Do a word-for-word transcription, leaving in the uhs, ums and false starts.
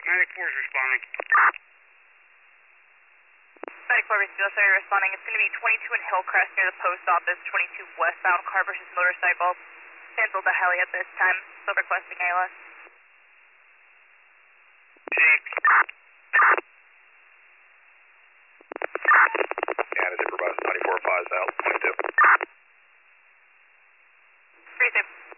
ninety-four is responding. ninety-four Rescue, sorry, responding. It's going to be twenty-two in Hillcrest near the post office, twenty-two westbound, car versus motorcycle. Cancel the heli at this time. Still requesting A L S. Canada Superbus ninety-four five out, twenty-two. Three, two.